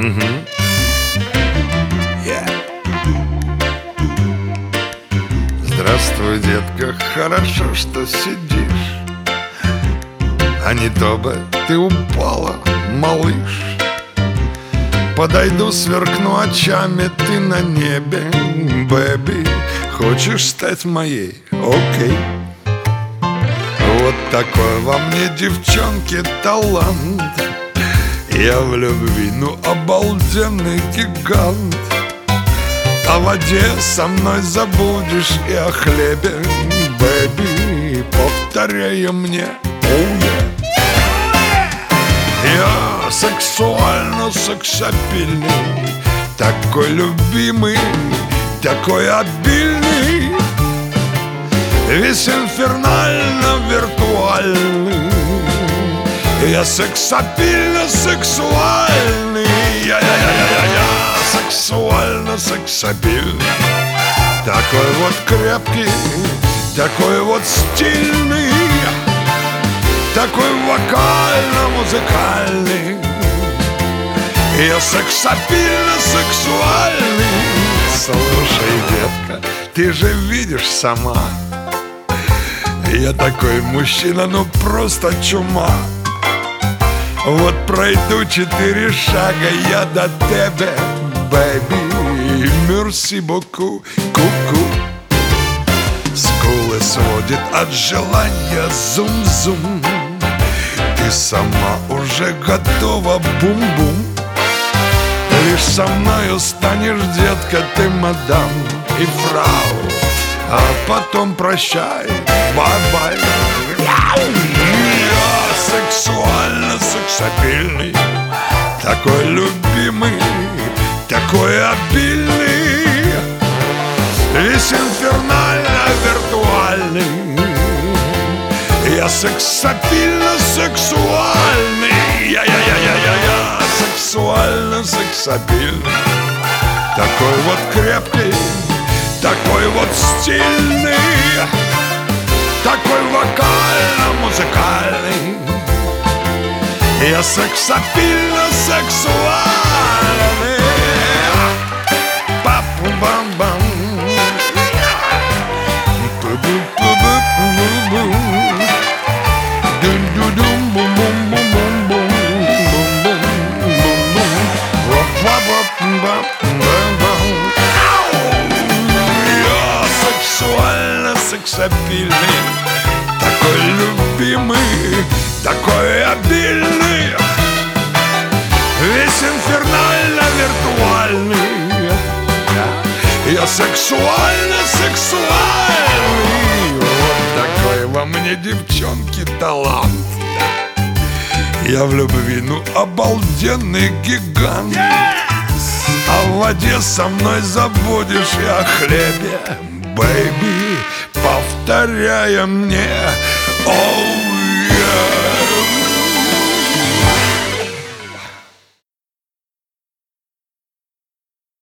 Yeah. Здравствуй, детка, хорошо, что сидишь, а не то бы ты упала, малыш. Подойду, сверкну очами, ты на небе, бэби. Хочешь стать моей? Окей. Вот такой во мне, девчонки, талант. Я в любви, ну, обалденный гигант. О воде со мной забудешь и о хлебе, бэби, повторяя мне, oh yeah. Я сексуально сексапильный, такой любимый, такой обильный, весь инфернально виртуальный. Я сексапильно сексуальный, я сексуально сексапильный, такой вот крепкий, такой вот стильный, такой вокально-музыкальный. Я сексапильно сексуальный. Слушай, детка, ты же видишь сама, я такой мужчина, ну просто чума. Вот пройду 4 шага я до тебя, бэби, мерси боку, ку-ку. Скулы сводит от желания зум-зум. Ты сама уже готова, бум-бум. Лишь со мною станешь, детка, ты мадам и фрау, а потом прощай, бай-бай. Я сексуально сексапильный, такой любимый, такой обильный, весь инфернально виртуальный. Я сексапильно сексуальный, я сексуально сексапильный, такой вот крепкий, такой вот стильный, такой вокально-музыкальный. Я сексапильно сексуальный. Па-пу-бам-бам. Пу-бу-пу-бу-пу-бу-бу. Дун-ду-дум-бум-бум-бум-бум-бум-бум-бум. Ва-ва-ва-ва-ва-ва. Я сексуально сексапильный, такой любимый, такой обильный, весь инфернально виртуальный. Я сексуально сексуальный. Вот такой во мне, девчонки, талант. Я в любви, ну, обалденный гигант. А в воде со мной забудешь и о хлебе, бэйби, повторяя мне, оу.